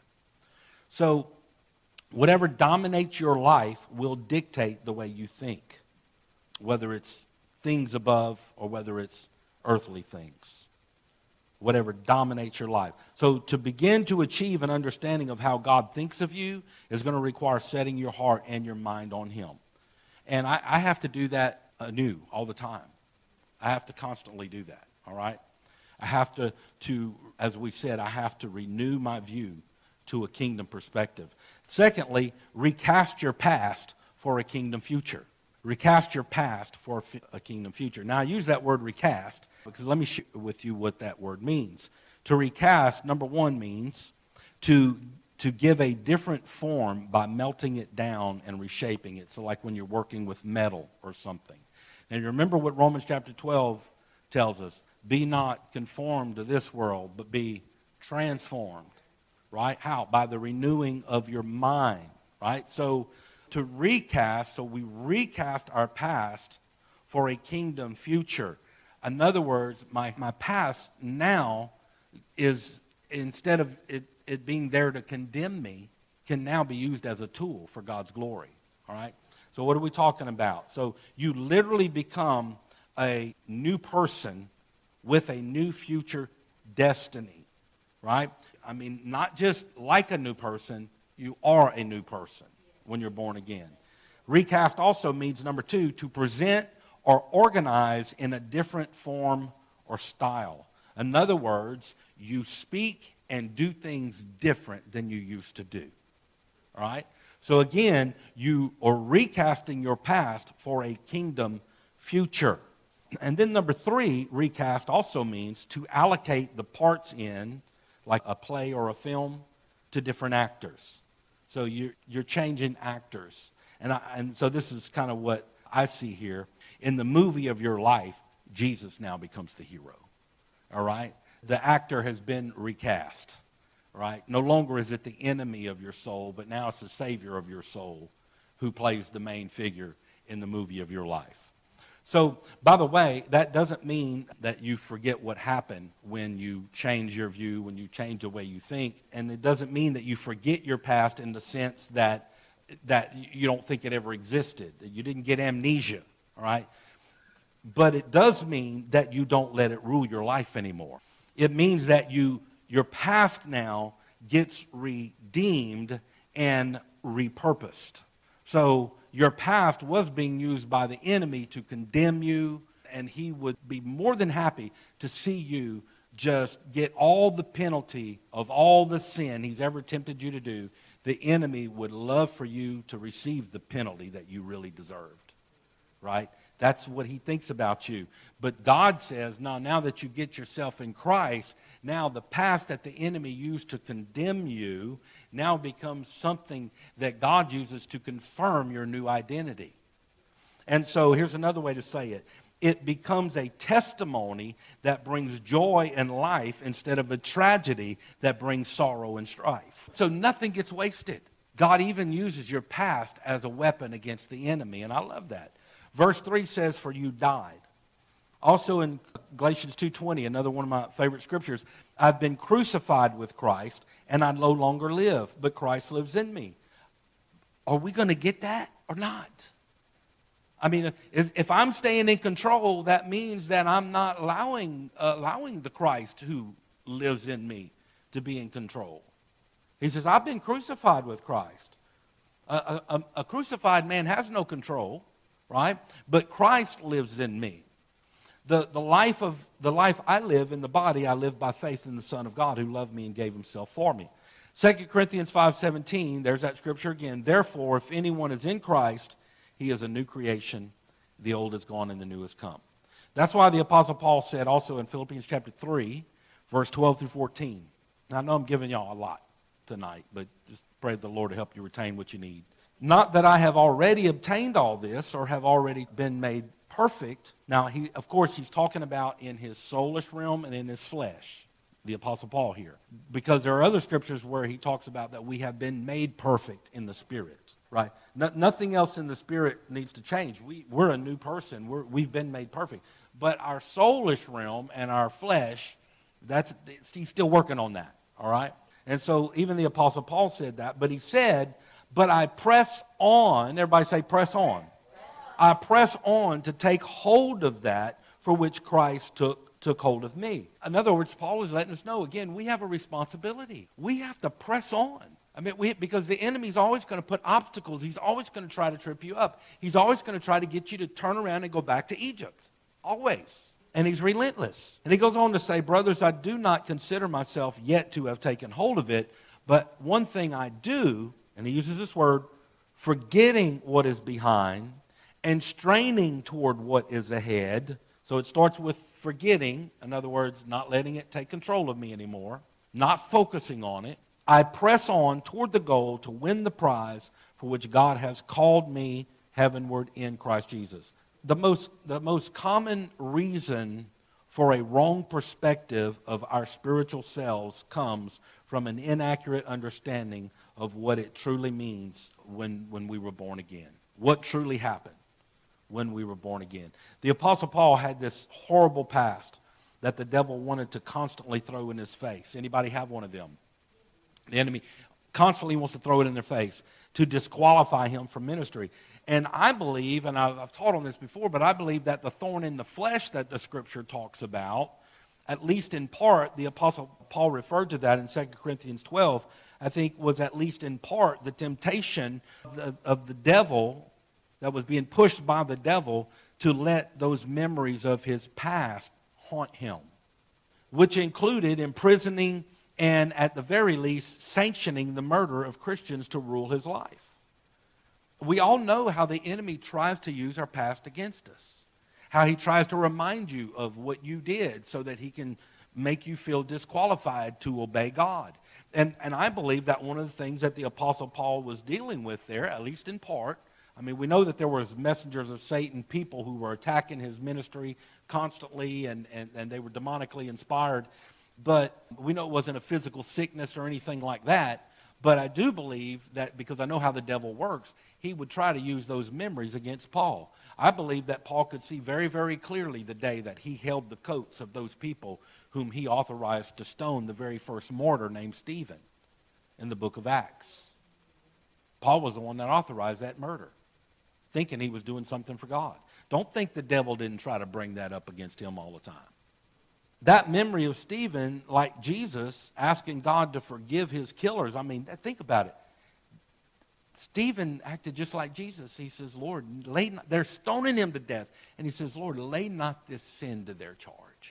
So, whatever dominates your life will dictate the way you think, whether it's things above or whether it's earthly things. Whatever dominates your life. So to begin to achieve an understanding of how God thinks of you is going to require setting your heart and your mind on Him. And I, I have to do that anew all the time. I have to constantly do that, all right? I have to, to, as we said, I have to renew my view to a kingdom perspective. Secondly, recast your past for a kingdom future. Recast your past for a kingdom future. Now, I use that word recast because let me share with you what that word means. To recast, number one, means to, to give a different form by melting it down and reshaping it. So like when you're working with metal or something. And you remember what Romans chapter twelve tells us. Be not conformed to this world, but be transformed. Right? How? By the renewing of your mind. Right? So to recast, so we recast our past for a kingdom future. In other words, my, my past now is, instead of it, it being there to condemn me, can now be used as a tool for God's glory. All right? So what are we talking about? So you literally become a new person with a new future destiny. Right? I mean, not just like a new person, you are a new person when you're born again. Recast also means, number two, to present or organize in a different form or style. In other words, you speak and do things different than you used to do. All right? So again, you are recasting your past for a kingdom future. And then number three, recast also means to allocate the parts in, like a play or a film, to different actors. So you're, you're changing actors. And, I, and so this is kind of what I see here. In the movie of your life, Jesus now becomes the hero. All right? The actor has been recast. Right? No longer is it the enemy of your soul, but now it's the Savior of your soul who plays the main figure in the movie of your life. So, by the way, that doesn't mean that you forget what happened when you change your view, when you change the way you think. And it doesn't mean that you forget your past in the sense that, that you don't think it ever existed, that you didn't get amnesia, all right? But it does mean that you don't let it rule your life anymore. It means that you your past now gets redeemed and repurposed. So your past was being used by the enemy to condemn you and he would be more than happy to see you just get all the penalty of all the sin he's ever tempted you to do. The enemy would love for you to receive the penalty that you really deserved, right? That's what he thinks about you. But God says, no, now that you get yourself in Christ, now the past that the enemy used to condemn you now becomes something that God uses to confirm your new identity. And so here's another way to say it. It becomes a testimony that brings joy and life instead of a tragedy that brings sorrow and strife. So nothing gets wasted. God even uses your past as a weapon against the enemy, and I love that. Verse three says, for you died. Also in Galatians two twenty, another one of my favorite scriptures, I've been crucified with Christ, and I no longer live, but Christ lives in me. Are we going to get that or not? I mean, if, if I'm staying in control, that means that I'm not allowing, uh, allowing the Christ who lives in me to be in control. He says, I've been crucified with Christ. A, a, a crucified man has no control, right? But Christ lives in me. The, the, life of, the life I live in the body, I live by faith in the Son of God who loved me and gave himself for me. Second Corinthians five seventeen, there's that scripture again. Therefore, if anyone is in Christ, he is a new creation. The old is gone and the new has come. That's why the Apostle Paul said also in Philippians chapter three, verse twelve through fourteen. Now, I know I'm giving y'all a lot tonight, but just pray the Lord to help you retain what you need. Not that I have already obtained all this or have already been made perfect. Now, he, of course, he's talking about in his soulish realm and in his flesh, the Apostle Paul here. Because there are other scriptures where he talks about that we have been made perfect in the Spirit, right? No, nothing else in the Spirit needs to change. We, we're a new person. We're, we've been made perfect. But our soulish realm and our flesh, that's he's still working on that, all right? And so even the Apostle Paul said that. But he said, but I press on. Everybody say press on. I press on to take hold of that for which Christ took, took hold of me. In other words, Paul is letting us know, again, we have a responsibility. We have to press on. I mean, we, because the enemy's always going to put obstacles. He's always going to try to trip you up. He's always going to try to get you to turn around and go back to Egypt. Always. And he's relentless. And he goes on to say, brothers, I do not consider myself yet to have taken hold of it, but one thing I do, and he uses this word, forgetting what is behind and straining toward what is ahead. So it starts with forgetting, in other words, not letting it take control of me anymore, not focusing on it. I press on toward the goal to win the prize for which God has called me heavenward in Christ Jesus. The most, the most common reason for a wrong perspective of our spiritual selves comes from an inaccurate understanding of what it truly means when, when we were born again. What truly happened when we were born again. The Apostle Paul had this horrible past that the devil wanted to constantly throw in his face. Anybody have one of them? The enemy constantly wants to throw it in their face to disqualify him from ministry. And I believe, and I've, I've taught on this before, but I believe that the thorn in the flesh that the Scripture talks about, at least in part, the Apostle Paul referred to that in Second Corinthians twelve, I think was at least in part the temptation of the, of the devil that was being pushed by the devil to let those memories of his past haunt him, which included imprisoning and at the very least sanctioning the murder of Christians to rule his life. We all know how the enemy tries to use our past against us, how he tries to remind you of what you did so that he can make you feel disqualified to obey God. And, and I believe that one of the things that the Apostle Paul was dealing with there, at least in part, I mean, we know that there was messengers of Satan, people who were attacking his ministry constantly, and, and, and they were demonically inspired. But we know it wasn't a physical sickness or anything like that. But I do believe that, because I know how the devil works, he would try to use those memories against Paul. I believe that Paul could see very, very clearly the day that he held the coats of those people whom he authorized to stone the very first martyr named Stephen in the book of Acts. Paul was the one that authorized that murder, thinking he was doing something for God. Don't think the devil didn't try to bring that up against him all the time. That memory of Stephen, like Jesus asking God to forgive his killers, I mean, think about it. Stephen acted just like Jesus. He says, Lord, lay not, they're stoning him to death. And he says, Lord, lay not this sin to their charge.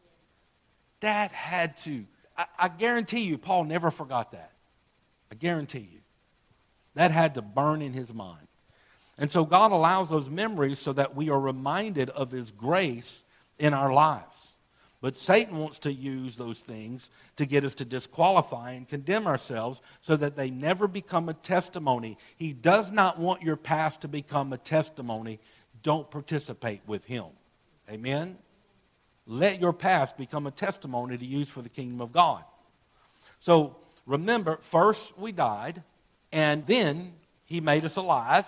That had to, I, I guarantee you, Paul never forgot that. I guarantee you. That had to burn in his mind. And so God allows those memories so that we are reminded of his grace in our lives. But Satan wants to use those things to get us to disqualify and condemn ourselves so that they never become a testimony. He does not want your past to become a testimony. Don't participate with him. Amen? Let your past become a testimony to use for the kingdom of God. So remember, first we died, and then he made us alive,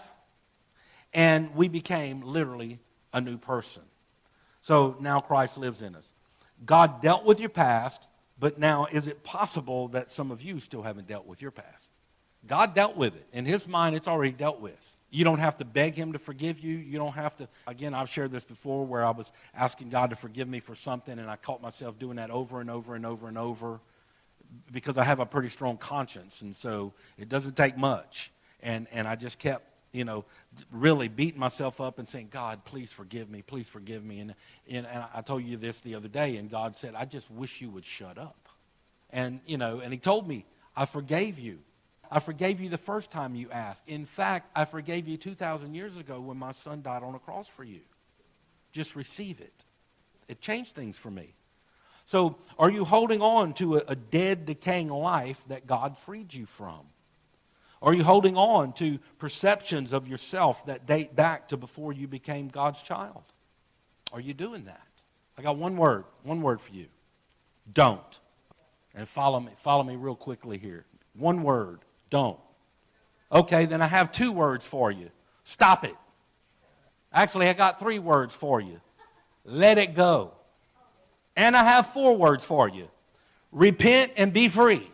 and we became literally a new person. So now Christ lives in us. God dealt with your past, but now is it possible that some of you still haven't dealt with your past? God dealt with it. In his mind, it's already dealt with. You don't have to beg him to forgive you. You don't have to, again, I've shared this before where I was asking God to forgive me for something, and I caught myself doing that over and over and over and over because I have a pretty strong conscience, and so it doesn't take much. And, and I just kept, you know, really beating myself up and saying, God, please forgive me, please forgive me. And, and, and I told you this the other day, and God said, I just wish you would shut up. And, you know, and he told me, I forgave you. I forgave you the first time you asked. In fact, I forgave you two thousand years ago when my son died on a cross for you. Just receive it. It changed things for me. So are you holding on to a, a dead, decaying life that God freed you from? Are you holding on to perceptions of yourself that date back to before you became God's child? Are you doing that? I got one word, one word for you. Don't. And follow me, follow me real quickly here. One word, don't. Okay, then I have two words for you. Stop it. Actually, I got three words for you. Let it go. And I have four words for you. Repent and be free.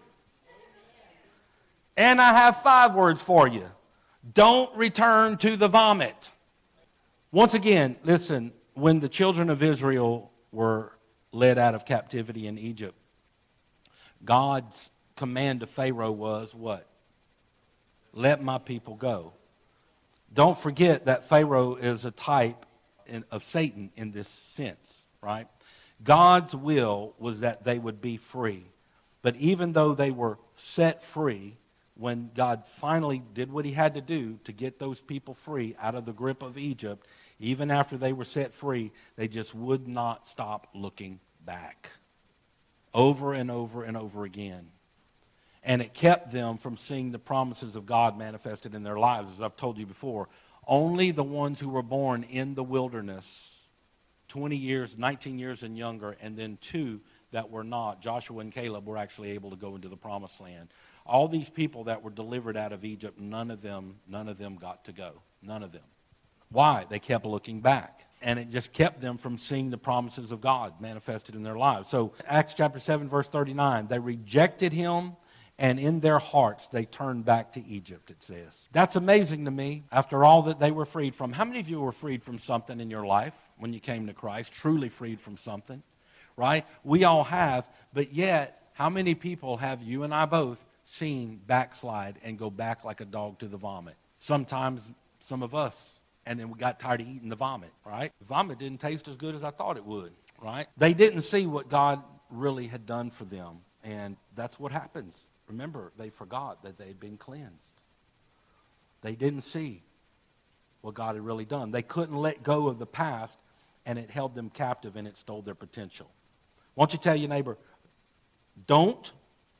And I have five words for you. Don't return to the vomit. Once again, listen, when the children of Israel were led out of captivity in Egypt, God's command to Pharaoh was what? Let my people go. Don't forget that Pharaoh is a type in, of Satan in this sense, right? God's will was that they would be free. But even though they were set free, when God finally did what he had to do to get those people free out of the grip of Egypt, even after they were set free, they just would not stop looking back. Over and over and over again. And it kept them from seeing the promises of God manifested in their lives. As I've told you before, only the ones who were born in the wilderness, twenty years, nineteen years and younger, and then two that were not, Joshua and Caleb, were actually able to go into the promised land. All these people that were delivered out of Egypt, none of them, none of them got to go. None of them. Why? They kept looking back. And it just kept them from seeing the promises of God manifested in their lives. So Acts chapter seven, verse thirty-nine, they rejected him, and in their hearts they turned back to Egypt, it says. That's amazing to me, after all that they were freed from. How many of you were freed from something in your life when you came to Christ? Truly freed from something, right? We all have, but yet, how many people have you and I both seen backslide and go back like a dog to the vomit? Sometimes some of us. And then we got tired of eating the vomit, right? The vomit didn't taste as good as I thought it would, right? They didn't see what God really had done for them. And that's what happens. Remember, they forgot that they had been cleansed. They didn't see what God had really done. They couldn't let go of the past, and it held them captive, and it stole their potential. Why don't you tell your neighbor, don't,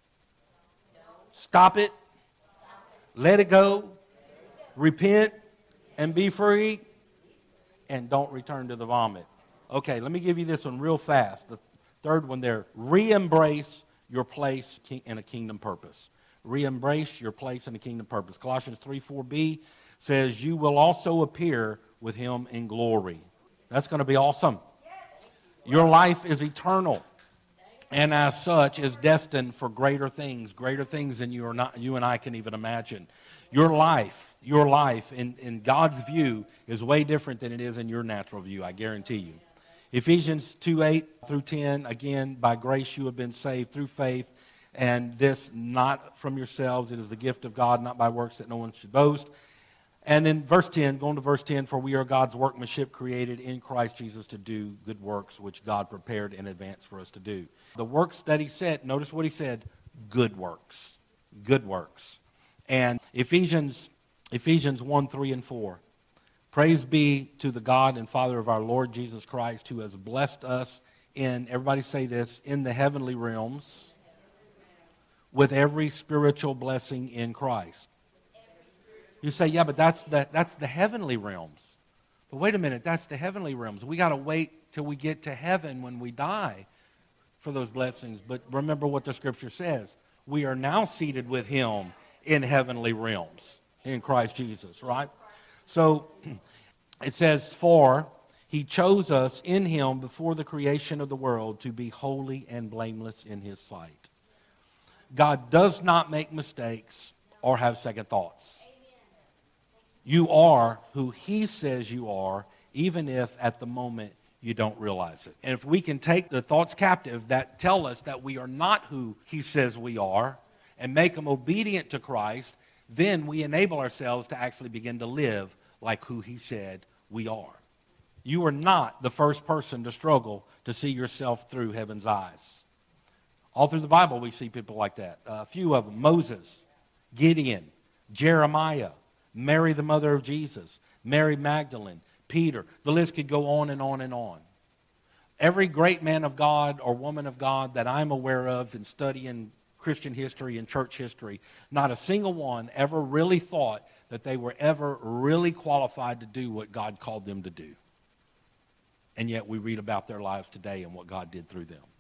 stop it, let it go, repent, and be free, and don't return to the vomit. Okay, let me give you this one real fast. The third one there, re-embrace your place in a kingdom purpose. Re-embrace your place in a kingdom purpose. Colossians three four b says, you will also appear with him in glory. That's going to be awesome. Your life is eternal, and as such is destined for greater things, greater things than you, are not, you and I can even imagine. Your life, your life in, in God's view is way different than it is in your natural view, I guarantee you. Ephesians two eight through ten, again, by grace you have been saved through faith, And this not from yourselves, it is the gift of God, not by works that no one should boast. And then verse ten, going to verse ten, for we are God's workmanship created in Christ Jesus to do good works, which God prepared in advance for us to do. The works that he said, notice what he said, good works. Good works. And Ephesians, Ephesians one, three, and four. Praise be to the God and Father of our Lord Jesus Christ, who has blessed us in, everybody say this, in the heavenly realms with every spiritual blessing in Christ. You say, yeah, but that's the, that's the heavenly realms. But wait a minute, that's the heavenly realms. We got to wait till we get to heaven when we die for those blessings. But remember what the Scripture says. We are now seated with him in heavenly realms in Christ Jesus, right? So it says, for he chose us in him before the creation of the world to be holy and blameless in his sight. God does not make mistakes or have second thoughts. You are who he says you are, even if at the moment you don't realize it. And if we can take the thoughts captive that tell us that we are not who he says we are and make them obedient to Christ, then we enable ourselves to actually begin to live like who he said we are. You are not the first person to struggle to see yourself through heaven's eyes. All through the Bible we see people like that. A few of them, Moses, Gideon, Jeremiah, Mary the mother of Jesus, Mary Magdalene, Peter. The list could go on and on and on. Every great man of God or woman of God that I'm aware of in studying Christian history and church history, not a single one ever really thought that they were ever really qualified to do what God called them to do. And yet we read about their lives today and what God did through them.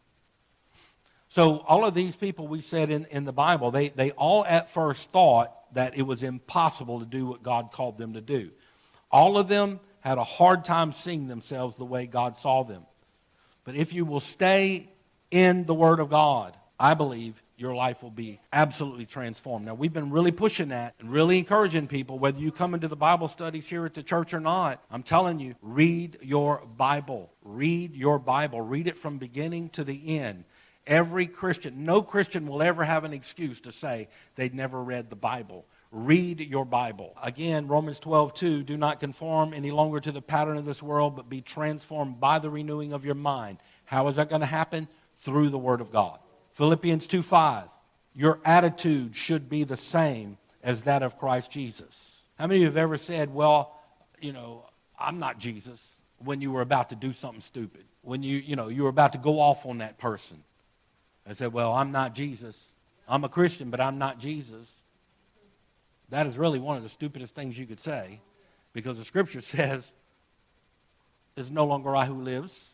So all of these people we said in, in the Bible, they, they all at first thought that it was impossible to do what God called them to do. All of them had a hard time seeing themselves the way God saw them. But if you will stay in the Word of God, I believe your life will be absolutely transformed. Now, we've been really pushing that and really encouraging people, whether you come into the Bible studies here at the church or not, I'm telling you, read your Bible. Read your Bible. Read it from beginning to the end. Every Christian, no Christian will ever have an excuse to say they'd never read the Bible. Read your Bible. Again, Romans twelve two, do not conform any longer to the pattern of this world, but be transformed by the renewing of your mind. How is that going to happen? Through the Word of God. Philippians two five, your attitude should be the same as that of Christ Jesus. How many of you have ever said, well, you know, I'm not Jesus, when you were about to do something stupid? When you, you know, you were about to go off on that person. I said, well, I'm not Jesus. I'm a Christian, but I'm not Jesus. That is really one of the stupidest things you could say, because the Scripture says, it's no longer I who lives,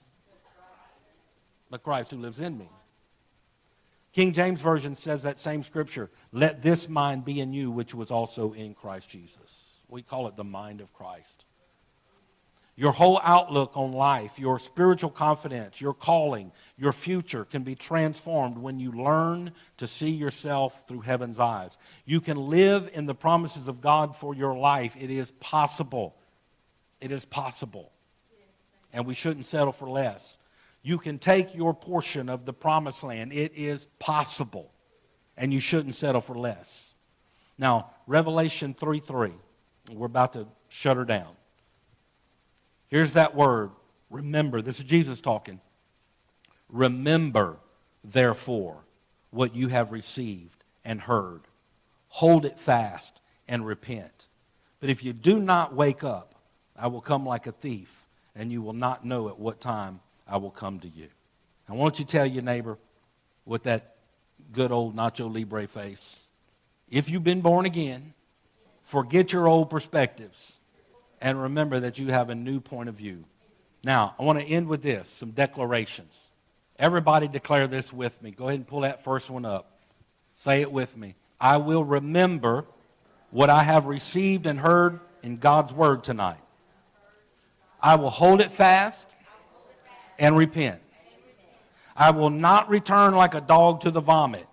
but Christ who lives in me. King James Version says that same Scripture, let this mind be in you, which was also in Christ Jesus. We call it the mind of Christ. Your whole outlook on life, your spiritual confidence, your calling, your future can be transformed when you learn to see yourself through heaven's eyes. You can live in the promises of God for your life. It is possible. It is possible. And we shouldn't settle for less. You can take your portion of the promised land. It is possible. And you shouldn't settle for less. Now, Revelation three three. We're about to shut her down. Here's that word, remember. This is Jesus talking. Remember, therefore, what you have received and heard. Hold it fast and repent. But if you do not wake up, I will come like a thief, and you will not know at what time I will come to you. I want you to tell your neighbor with that good old Nacho Libre face, if you've been born again, forget your old perspectives. And remember that you have a new point of view. Now, I want to end with this, some declarations. Everybody declare this with me. Go ahead and pull that first one up. Say it with me. I will remember what I have received and heard in God's Word tonight. I will hold it fast and repent. I will not return like a dog to the vomit.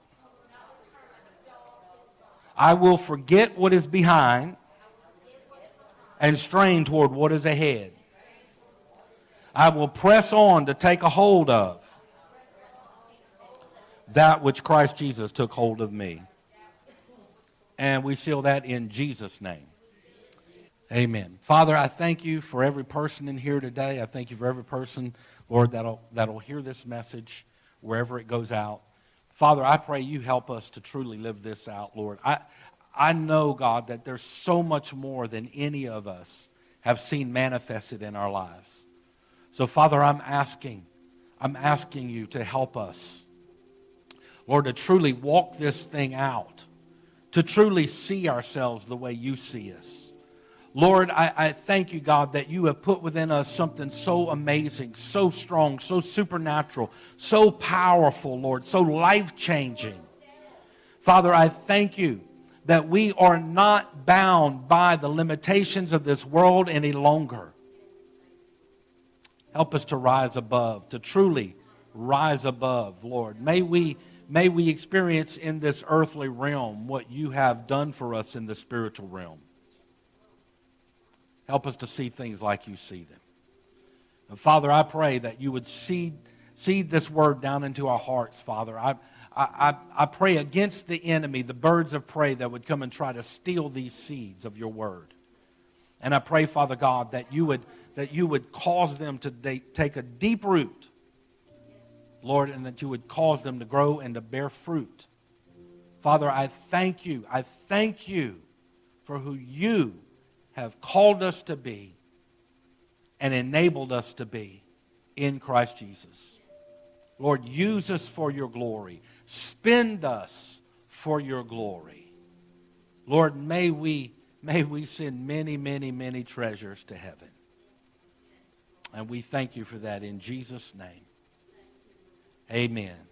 I will forget what is behind and strain toward what is ahead. I will press on to take a hold of that which Christ Jesus took hold of me. And we seal that in Jesus' name. Amen. Father, I thank you for every person in here today. I thank you for every person, Lord, that'll, that'll hear this message wherever it goes out. Father, I pray you help us to truly live this out, Lord. I, I know, God, that there's so much more than any of us have seen manifested in our lives. So, Father, I'm asking, I'm asking you to help us, Lord, to truly walk this thing out, to truly see ourselves the way you see us. Lord, I, I thank you, God, that you have put within us something so amazing, so strong, so supernatural, so powerful, Lord, so life-changing. Father, I thank you that we are not bound by the limitations of this world any longer. Help us to rise above, to truly rise above, Lord. May we, may we experience in this earthly realm what you have done for us in the spiritual realm. Help us to see things like you see them. And Father, I pray that you would seed, seed this word down into our hearts, Father. I, I, I pray against the enemy, the birds of prey that would come and try to steal these seeds of your word. And I pray, Father God, that you would, that you would cause them to de- take a deep root, Lord, and that you would cause them to grow and to bear fruit. Father, I thank you. I thank you for who you have called us to be and enabled us to be in Christ Jesus. Lord, use us for your glory. Spend us for your glory. Lord, may we, may we send many, many, many treasures to heaven. And we thank you for that in Jesus' name. Amen.